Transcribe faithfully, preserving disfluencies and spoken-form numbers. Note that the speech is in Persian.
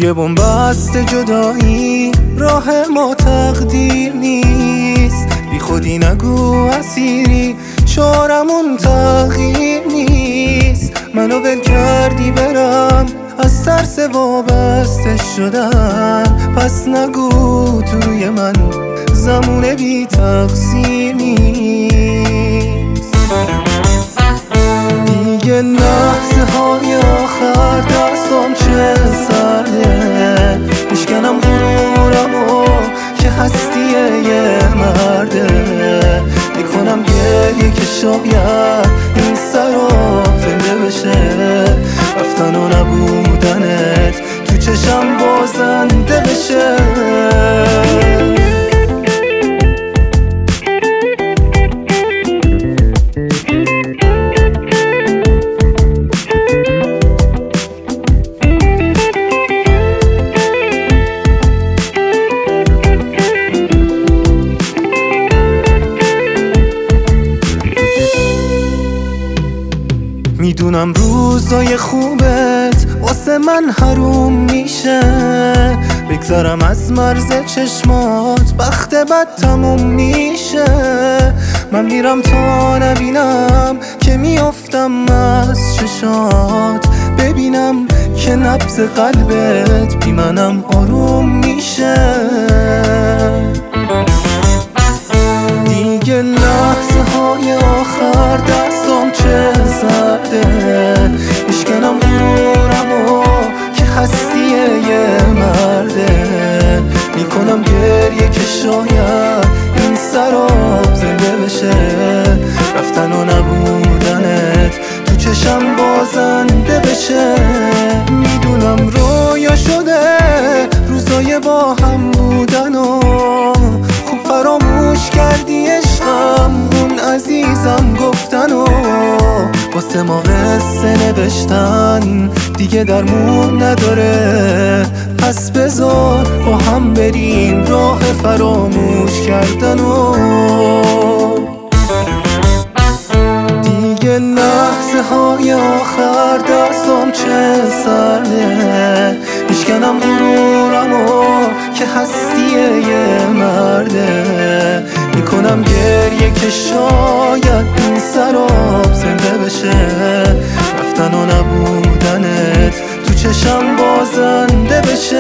توی بنبست جدایی راه ما تقدیر نیست. بی خودی نگو اسیری شعرمون تغییر نیست. منو ول کردی برم از ترس وابسته شدن، پس نگو توی من زمونه بی تقصیر نیست. دیگه لحظه های آخر دستم چه سرده، میشکنم غرورمو که هستیه یه مرده. میکنم گریه که شاید این سرم زنده بشه، رفتن و نبودنت تو چشم بازنده بشه. میدونم روزای خوبت واسه من حروم میشه، بگذارم از مرز چشمات بخت بد تموم میشه. من میرم تا نبینم که میافتم از چشات، ببینم که نبض قلبت بی منم آروم میشه. دیگه لحظه های آخر دستم چه زده، میشکنم غرورمو که هستیه یه مرده. میکنم گریه که شاید این سراب زنده بشه، رفتن و نبودنت تو چشم بازنده بشه. میدونم رویا شده روزای با هم بودن و خوب فراموش کردی عشقم اون عزیزم گفتن و واسه ما قصه نوشتن دیگه درمون نداره، پس بذار با هم بریم راه فراموش کردن و دیگه لحظه های آخر دستم چه سرده، میشکنم غرورمو که هستیه یه مرده. میکنم گریه که شاید این سراب زنده بشه، رفتن و نبودنت تو چشم بازنده بشه.